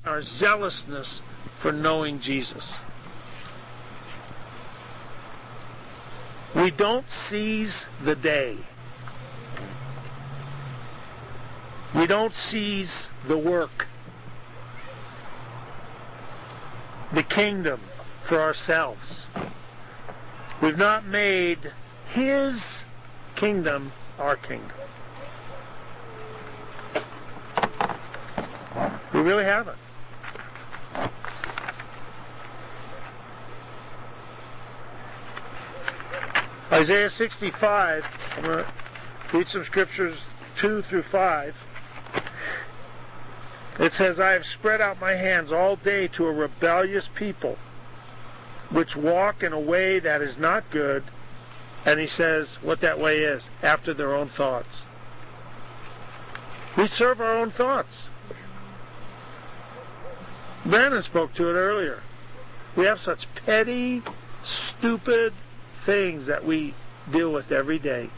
our zealousness for knowing Jesus. We don't seize the day. We don't seize the work, the kingdom for ourselves. We've not made His kingdom our kingdom. We really haven't. Isaiah 65, I'm going to read some scriptures 2 through 5. It says, I have spread out my hands all day to a rebellious people, which walk in a way that is not good. And he says what that way is, after their own thoughts. We serve our own thoughts. Brandon spoke to it earlier. We have such petty, stupid things that we deal with every day.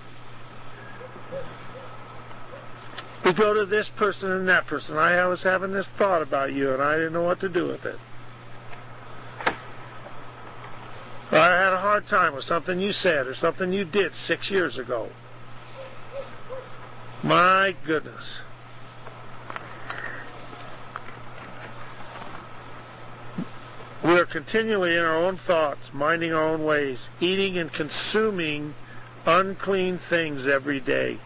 We go to this person and that person. I was having this thought about you and I didn't know what to do with it. Or I had a hard time with something you said or something you did 6 years ago. My goodness. We are continually in our own thoughts, minding our own ways, eating and consuming unclean things every day.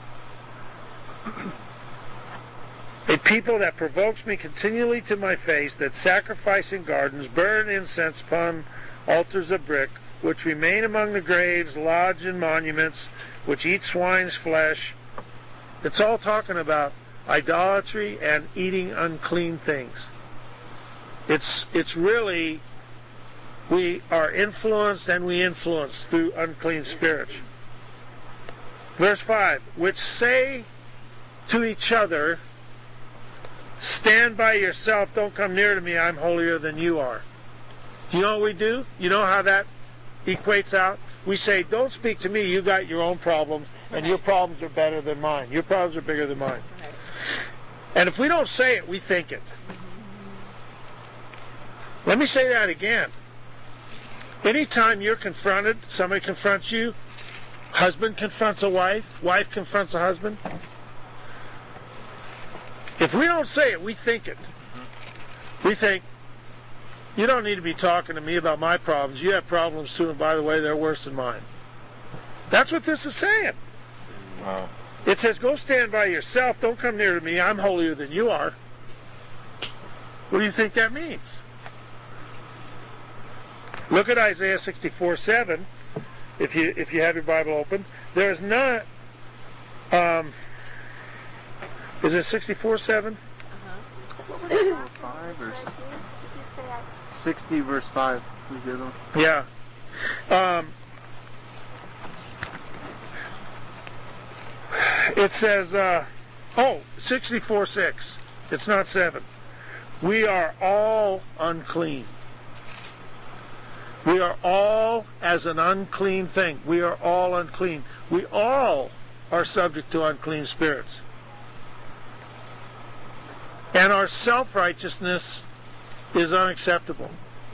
A people that provokes me continually to my face, that sacrifice in gardens, burn incense upon altars of brick, which remain among the graves, lodge in monuments, which eat swine's flesh. It's all talking about idolatry and eating unclean things. It's really, we are influenced and we influence through unclean spirits. Verse 5, which say to each other, stand by yourself, don't come near to me, I'm holier than you are. Do you know what we do? You know how that equates out? We say, don't speak to me, you got your own problems, and your problems are better than mine. Your problems are bigger than mine. And if we don't say it, we think it. Let me say that again. Anytime you're confronted, somebody confronts you, husband confronts a wife, wife confronts a husband, if we don't say it, we think it. We think, you don't need to be talking to me about my problems. You have problems too, and by the way, they're worse than mine. That's what this is saying. Wow. It says, go stand by yourself. Don't come near to me. I'm holier than you are. What do you think that means? Look at Isaiah 64:7. If you have your Bible open, there is not. Is it 64:7? 5 or 60 verse 5. Was the other one? Yeah. It says, 64:6. It's not 7. We are all unclean. We are all as an unclean thing. We are all unclean. We all are subject to unclean spirits. And our self-righteousness is unacceptable.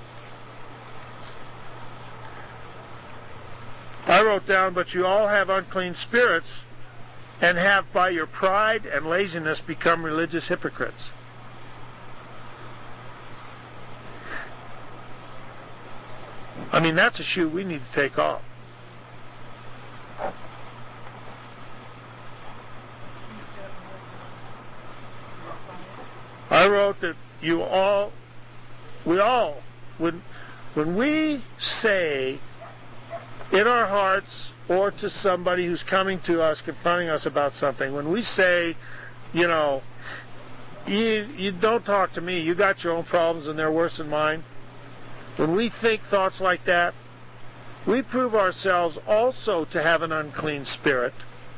I wrote down, but you all have unclean spirits and have by your pride and laziness become religious hypocrites. I mean, that's a shoe we need to take off. I wrote that when we say in our hearts or to somebody who's coming to us, confronting us about something, when we say, you don't talk to me, you got your own problems and they're worse than mine. When we think thoughts like that, we prove ourselves also to have an unclean spirit.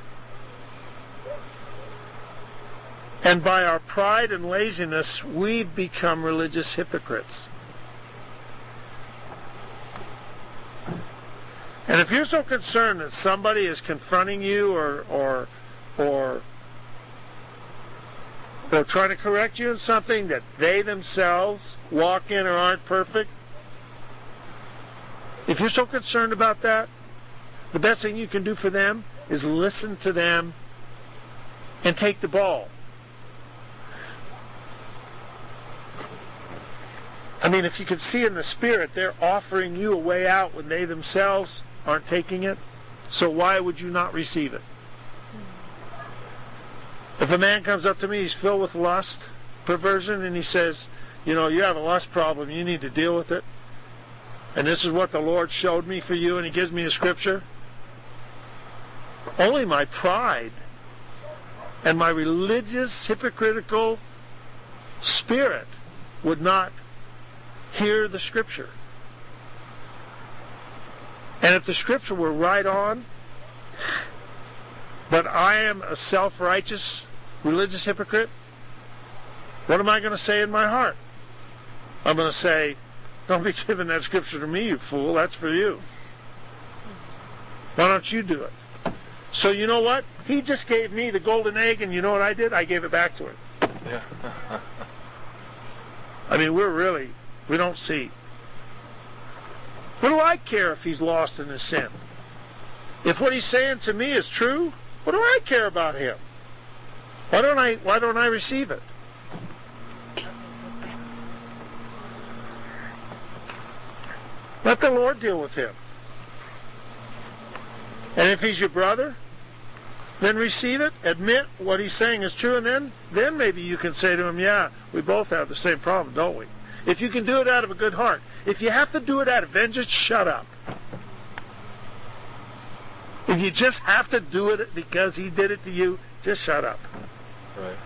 And by our pride and laziness, we've become religious hypocrites. And if you're so concerned that somebody is confronting you or or trying to correct you in something that they themselves walk in or aren't perfect, if you're so concerned about that, the best thing you can do for them is listen to them and take the ball. I mean, if you can see in the Spirit, they're offering you a way out when they themselves aren't taking it. So why would you not receive it? If a man comes up to me, he's filled with lust, perversion, and he says, you have a lust problem, you need to deal with it, and this is what the Lord showed me for you, and he gives me a scripture, only my pride and my religious, hypocritical spirit would not hear the scripture. And if the scripture were right on, but I am a self-righteous religious hypocrite, what am I going to say in my heart? I'm going to say, don't be giving that scripture to me, you fool. That's for you. Why don't you do it? So you know what? He just gave me the golden egg, and you know what I did? I gave it back to him. Yeah. I mean, we don't see. What do I care if he's lost in his sin? If what he's saying to me is true, what do I care about him? Why don't I receive it? Let the Lord deal with him. And if he's your brother, then receive it, admit what he's saying is true, and then maybe you can say to him, yeah, we both have the same problem, don't we? If you can do it out of a good heart. If you have to do it out of vengeance, shut up. If you just have to do it because he did it to you, just shut up. Right.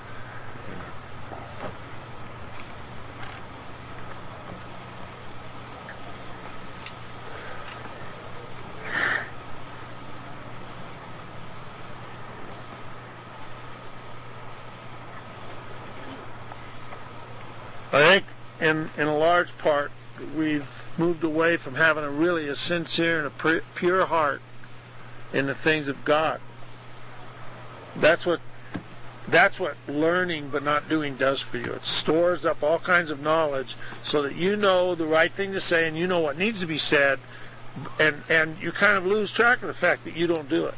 I think in a large part we've moved away from having a sincere and a pure heart in the things of God. That's what learning but not doing does for you. It stores up all kinds of knowledge so that you know the right thing to say and you know what needs to be said, and you kind of lose track of the fact that you don't do it.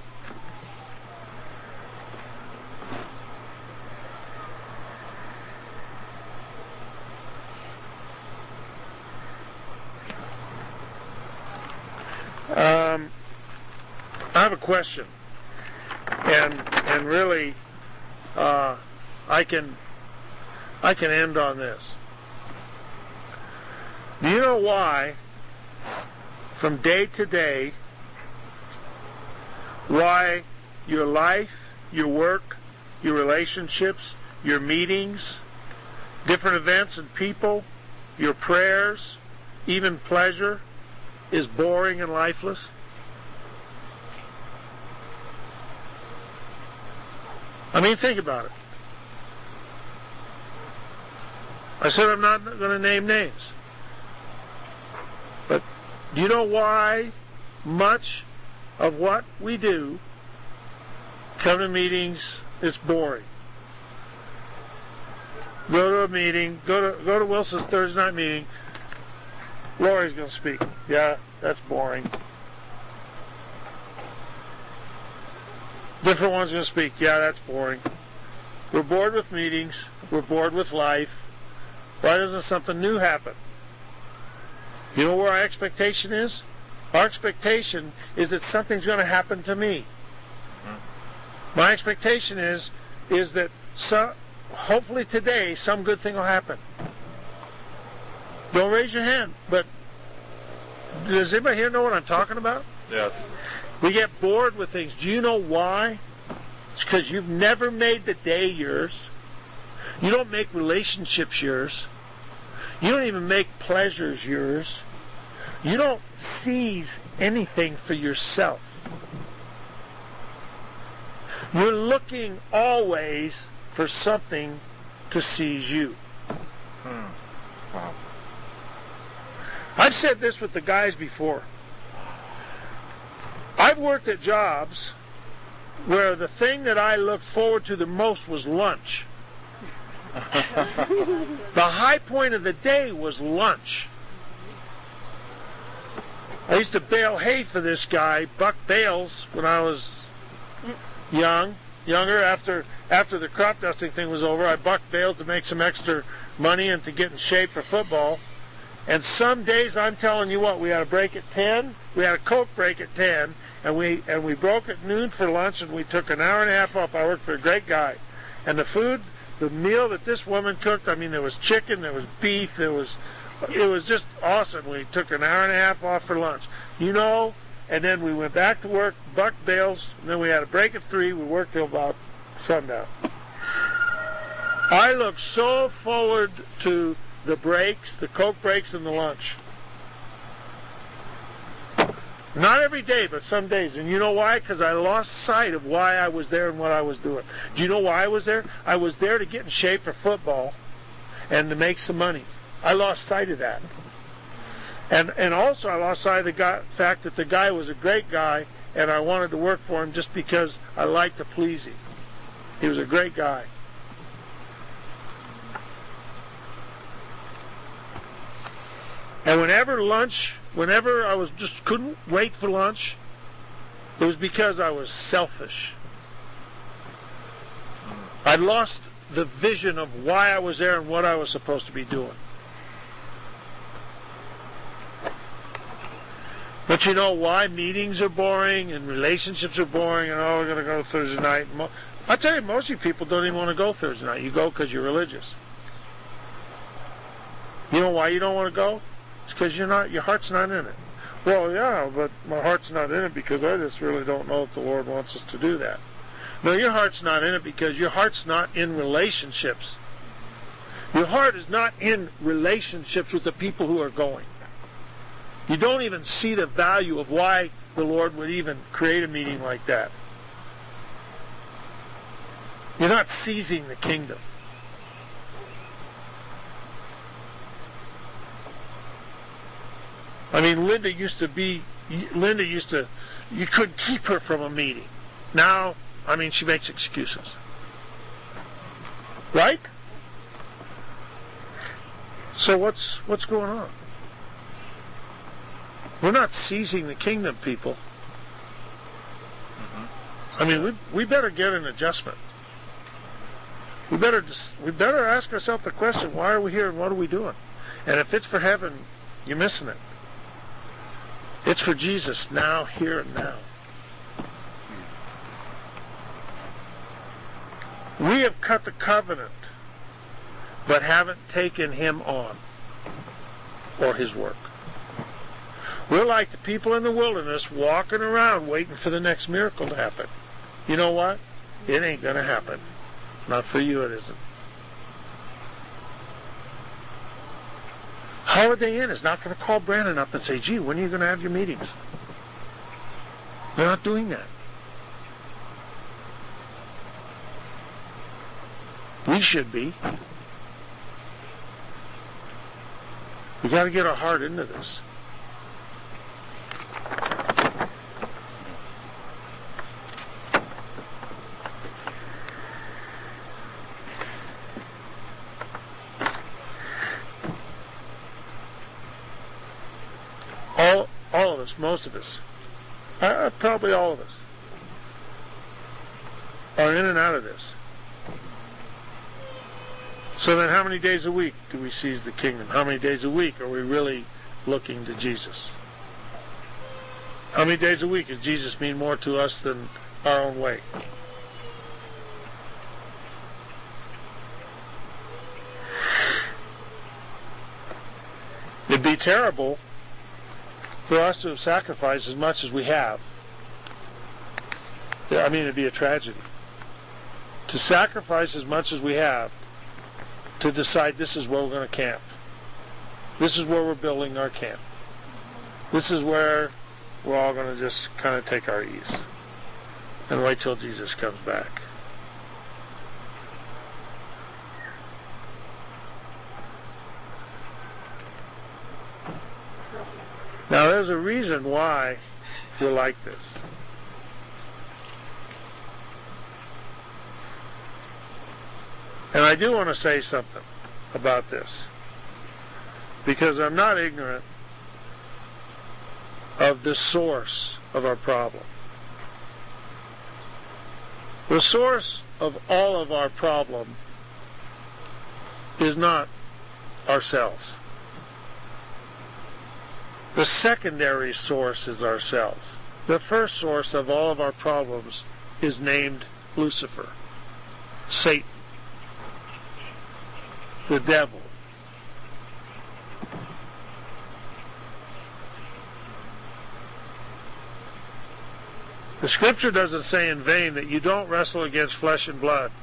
I have a question, and really, I can end on this. Do you know why, from day to day, why your life, your work, your relationships, your meetings, different events and people, your prayers, even pleasure, is boring and lifeless? I mean, think about it. I said I'm not going to name names. But do you know why much of what we do, come to meetings, it's boring? Go to a meeting, go to Wilson's Thursday night meeting, Lori's going to speak. Yeah, that's boring. Different one's going to speak. Yeah, that's boring. We're bored with meetings. We're bored with life. Why doesn't something new happen? You know where our expectation is? Our expectation is that something's going to happen to me. My expectation is that hopefully today some good thing will happen. Don't raise your hand, but does anybody here know what I'm talking about? Yes. We get bored with things. Do you know why? It's because you've never made the day yours. You don't make relationships yours. You don't even make pleasures yours. You don't seize anything for yourself. You're looking always for something to seize you. Wow. I've said this with the guys before. I've worked at jobs where the thing that I looked forward to the most was lunch. The high point of the day was lunch. I used to bale hay for this guy, Buck Bales, when I was younger. After the crop dusting thing was over, I bucked bales to make some extra money and to get in shape for football. And some days, I'm telling you what, we had a break at 10. We had a Coke break at 10, and we broke at noon for lunch, and we took an hour and a half off. I worked for a great guy, and the meal that this woman cooked, I mean, there was chicken, there was beef, it was just awesome. We took an hour and a half off for lunch, and then we went back to work, bucked bales, and then we had a break at 3. We worked till about sundown. I look so forward to the breaks, the Coke breaks, and the lunch. Not every day, but some days. And you know why? Because I lost sight of why I was there and what I was doing. Do you know why I was there? I was there to get in shape for football and to make some money. I lost sight of that. And also I lost sight of the fact that the guy was a great guy, and I wanted to work for him just because I liked to please him. He was a great guy. And whenever I couldn't wait for lunch, it was because I was selfish. I lost the vision of why I was there and what I was supposed to be doing. But you know why meetings are boring and relationships are boring and we're going to go Thursday night. I tell you, most of you people don't even want to go Thursday night. You go because you're religious. You know why you don't want to go? It's because your heart's not in it. Well, yeah, but my heart's not in it because I just really don't know if the Lord wants us to do that. No, your heart's not in it because your heart's not in relationships. Your heart is not in relationships with the people who are going. You don't even see the value of why the Lord would even create a meeting like that. You're not seizing the kingdom. I mean, Linda used to, you couldn't keep her from a meeting. Now, I mean, she makes excuses. Right? So what's going on? We're not seizing the kingdom, people. I mean, we better get an adjustment. We better ask ourselves the question, why are we here and what are we doing? And if it's for heaven, you're missing it. It's for Jesus now, here and now. We have cut the covenant, but haven't taken him on or his work. We're like the people in the wilderness walking around waiting for the next miracle to happen. You know what? It ain't going to happen. Not for you, it isn't. Holiday Inn is not going to call Brandon up and say, gee, when are you going to have your meetings? They're not doing that. We should be. We got to get our heart into this. All of us, most of us, probably all of us, are in and out of this. So then how many days a week do we seize the kingdom? How many days a week are we really looking to Jesus? How many days a week does Jesus mean more to us than our own way? It'd be terrible for us to have sacrificed as much as we have. I mean, it'd be a tragedy. To sacrifice as much as we have to decide this is where we're going to camp. This is where we're building our camp. This is where we're all going to just kind of take our ease and wait till Jesus comes back. Now, there's a reason why we're like this. And I do want to say something about this, because I'm not ignorant of the source of our problem. The source of all of our problem is not ourselves. The secondary source is ourselves. The first source of all of our problems is named Lucifer, Satan, the devil. The scripture doesn't say in vain that you don't wrestle against flesh and blood.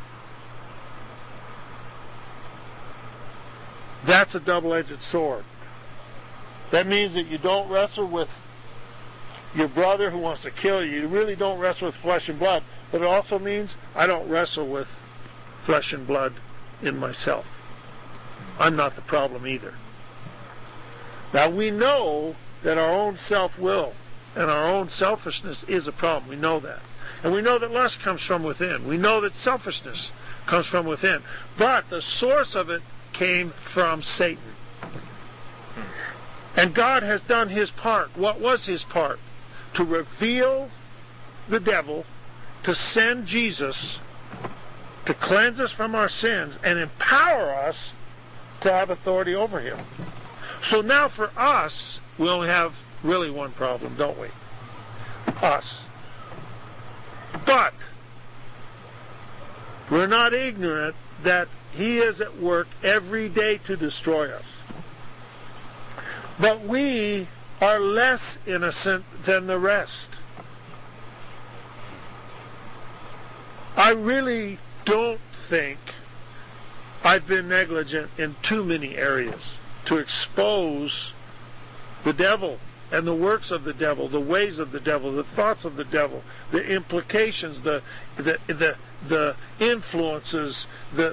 That's a double-edged sword. That means that you don't wrestle with your brother who wants to kill you. You really don't wrestle with flesh and blood. But it also means I don't wrestle with flesh and blood in myself. I'm not the problem either. Now we know that our own self-will and our own selfishness is a problem. We know that. And we know that lust comes from within. We know that selfishness comes from within. But the source of it came from Satan. And God has done his part. What was his part? To reveal the devil, to send Jesus, to cleanse us from our sins, and empower us to have authority over him. So now for us, we'll have really one problem, don't we? Us. But we're not ignorant that he is at work every day to destroy us. But we are less innocent than the rest. I really don't think I've been negligent in too many areas to expose the devil and the works of the devil, the ways of the devil, the thoughts of the devil, the implications, the influences.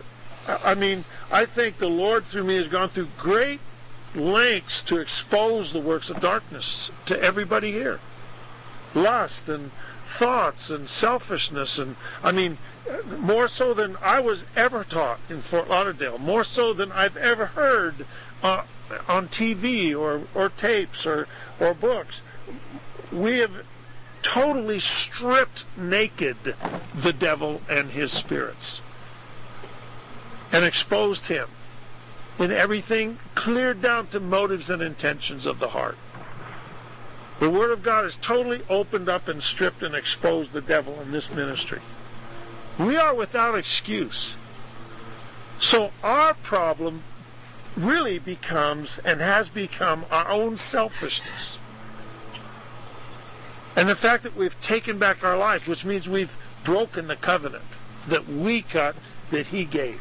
I think the Lord through me has gone through great lengths to expose the works of darkness to everybody here. Lust and thoughts and selfishness, and more so than I was ever taught in Fort Lauderdale, more so than I've ever heard on TV or tapes or books. We have totally stripped naked the devil and his spirits and exposed him in everything, cleared down to motives and intentions of the heart. The Word of God has totally opened up and stripped and exposed the devil in this ministry. We are without excuse. So our problem really becomes and has become our own selfishness. And the fact that we've taken back our life, which means we've broken the covenant that we cut, that he gave.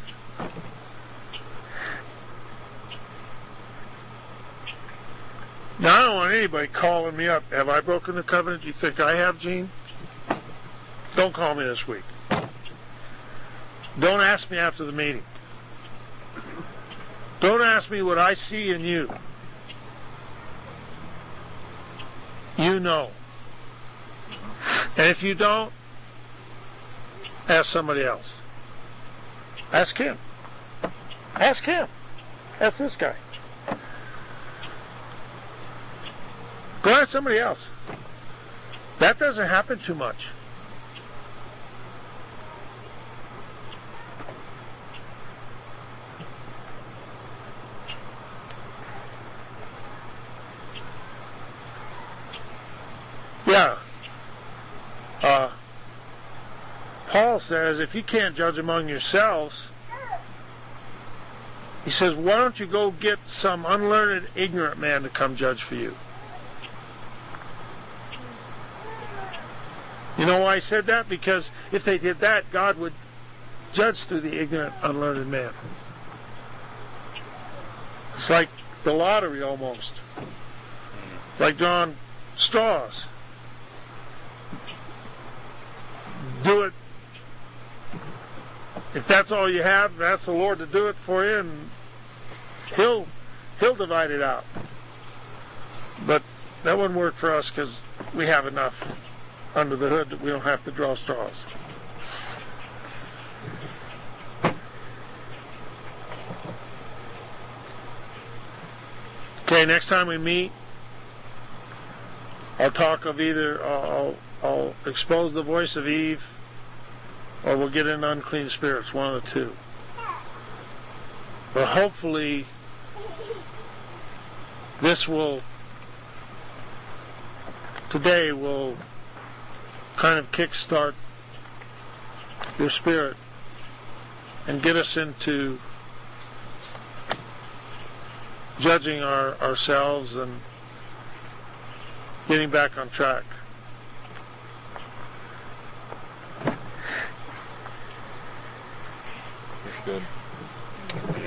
Now, I don't want anybody calling me up. Have I broken the covenant? Do you think I have, Gene? Don't call me this week. Don't ask me after the meeting. Don't ask me what I see in you. You know. And if you don't, ask somebody else. Ask him. Ask him. Ask this guy. Go ask somebody else. That doesn't happen too much. Yeah. Paul says, if you can't judge among yourselves, he says, why don't you go get some unlearned, ignorant man to come judge for you? You know why he said that? Because if they did that, God would judge through the ignorant, unlearned man. It's like the lottery almost. Like drawing straws. Do it. If that's all you have, ask the Lord to do it for you, and He'll divide it out. But that wouldn't work for us because we have enough under the hood that we don't have to draw straws. Okay, next time we meet, I'll talk of either, I'll expose the voice of Eve, or we'll get into unclean spirits, one of the two. But hopefully, today will kind of kickstart your spirit and get us into judging ourselves and getting back on track. That's good.